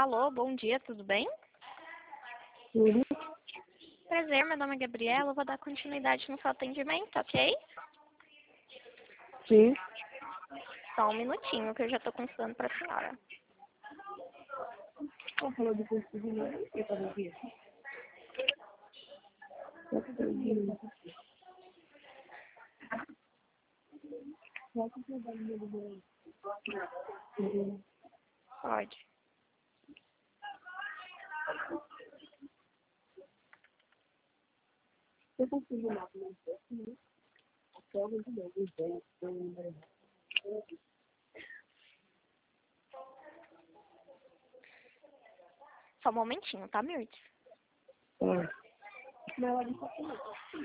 Alô, bom dia, tudo bem? Uhum. Prazer, meu nome é Gabriela, eu vou dar continuidade no seu atendimento, ok? Sim. Só um minutinho que eu já estou consultando para a senhora. Vamos falar depois de novo. Eu tava aqui. Pode. Eu consigo lá, né? Só muito bem, Só um momentinho, tá, Mirtes? Não, ali só tem.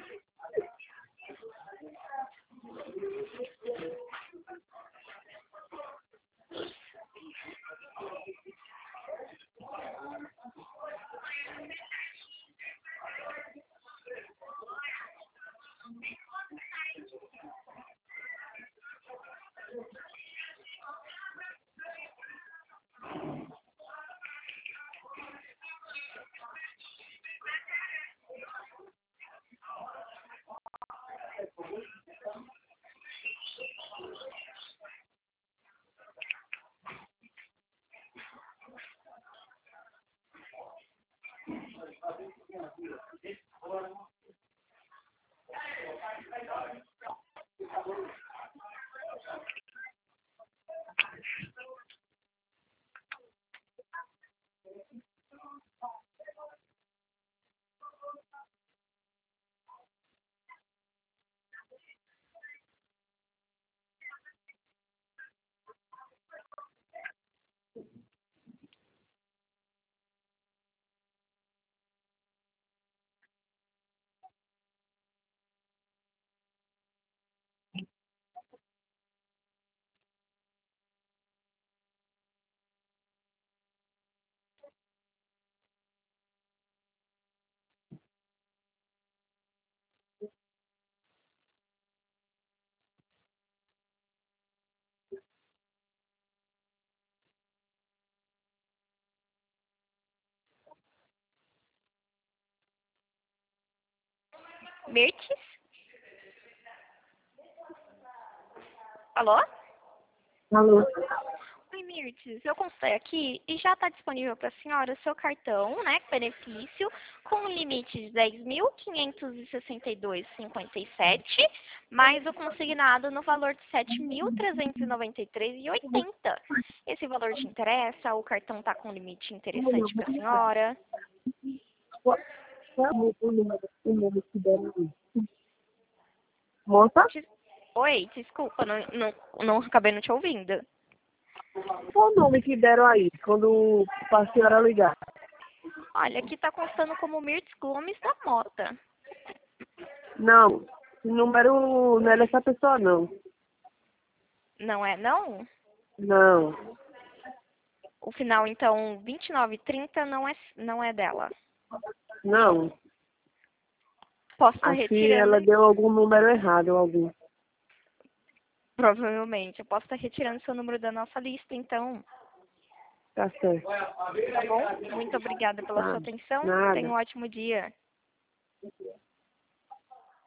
Mirtes? Alô? Alô? Oi, Mirtes, eu consultei aqui e já está disponível para a senhora o seu cartão, né, benefício, com limite de 10.562,57, mais o consignado no valor de 7.393,80. Esse valor te interessa? O cartão está com limite interessante para a senhora? Qual é o número que deram aí? Moça? Oi, desculpa, não acabei não te ouvindo. Qual o nome que deram aí, quando a senhora ligar? Olha, aqui está constando como Mirtes Gomes da Mota. Não, o número não é dessa pessoa, não. Não é, não? Não, O final, então, 2930 não é dela. não. Posso estar Acho que retirando, ela deu algum número errado, algum. provavelmente. Eu posso estar retirando seu número da nossa lista, então, Tá certo. tá bom? Muito obrigada pela Tá. sua atenção. Tenha Nada. um ótimo dia.